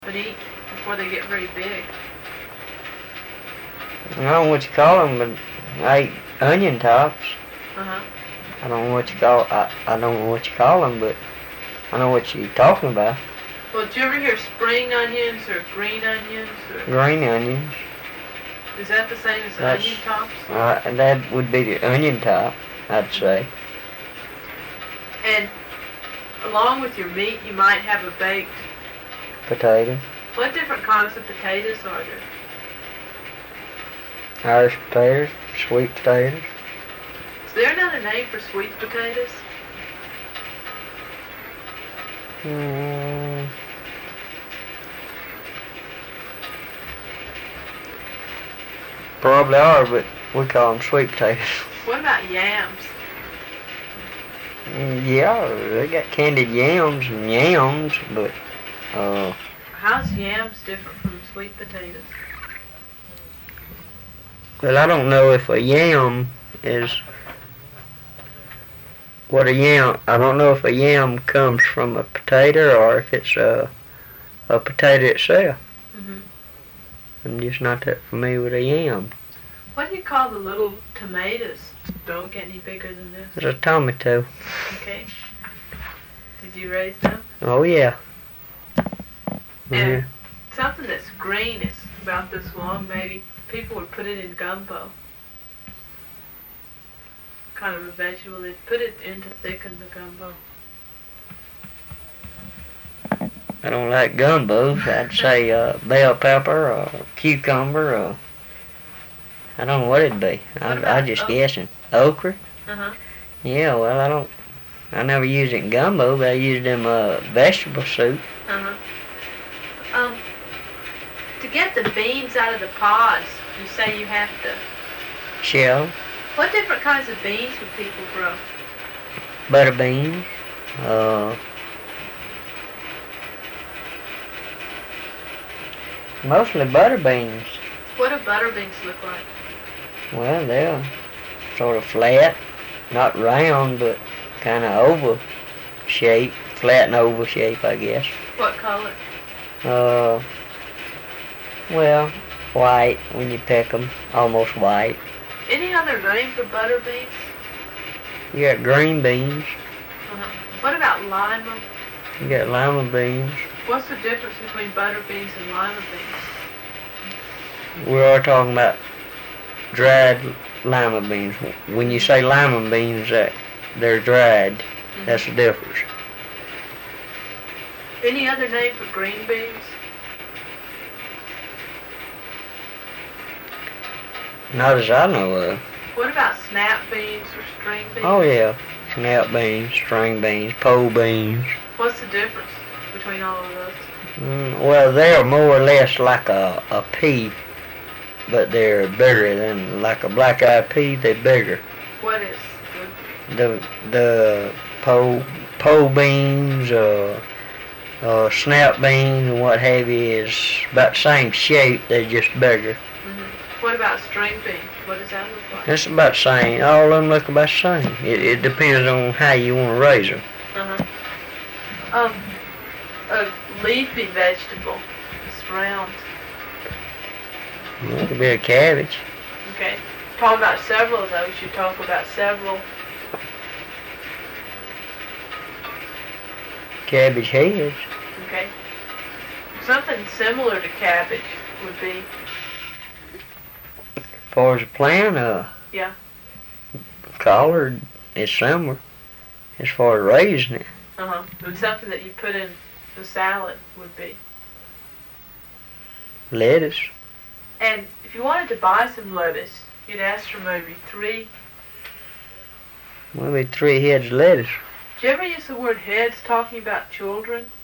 But eat before they get very big. I don't know what you call them, but I eat onion tops. Uh-huh. I don't know what you call. I don't know what you call them, but I know what you're talking about. Well, did you ever hear spring onions or green onions? Or Green onions. is that the same as onion tops? That would be the onion top, I'd say. And along with your meat, you might have a baked Potato. What different kinds of potatoes are there? Irish potatoes, sweet potatoes. Is there not a name for sweet potatoes? Probably are, but we call them sweet potatoes. What about yams? Yeah, they got candied yams and yams, but how's yams different from sweet potatoes? Well, I don't know if a yam is what a yam. I don't know if a yam comes from a potato or if it's a potato itself. I'm just not that familiar with a yam. What do you call the little tomatoes? Don't get any bigger than this. It's a tomato. Okay. Did you raise them? Oh yeah. And something that's green is about this long, maybe. People would put it in gumbo. Kind of a vegetable. They'd put it in to thicken the gumbo. I don't like gumbos. I'd say bell pepper or cucumber or I don't know what it'd be. I'm just guessing. Okra? Uh-huh. Yeah, well I never used it in gumbo, but I used it in vegetable soup. Uh-huh. To get the beans out of the pods, you say you have to shell. What different kinds of beans would people grow? Butter beans. Mostly butter beans. What do butter beans look like? Well, they're sort of flat, not round, but kind of oval shape, flat and oval shape, I guess. What color? Well, white when you pick them, almost white. Any other name for butter beans? You got green beans. Uh-huh. What about lima? You got lima beans. What's the difference between butter beans and lima beans? We are talking about dried lima beans. When you say lima beans, they're dried. Mm-hmm. That's the difference. Any other name for green beans? Not as I know of. What about snap beans or string beans? Oh yeah, snap beans, string beans, pole beans. What's the difference between all of those? Well, they're more or less like a pea, but they're bigger than like a black-eyed pea. They're bigger. What is? The pole beans, snap beans, and what have you is about the same shape. They're just bigger. Mm-hmm. What about string beans? What does that look like? It's about the same. All of them look about the same. It depends on how you want to raise them. A leafy vegetable. It's round. Well, it could be a cabbage. Okay. Talk about several of those. You talk about several. Cabbage heads. Okay. Something similar to cabbage would be. As far as a plant, yeah. Collard is similar. As far as raising it. And something that you put in the salad would be. Lettuce. And if you wanted to buy some lettuce, you'd ask for maybe 3. Maybe 3 heads of lettuce. Do you ever use the word heads talking about children?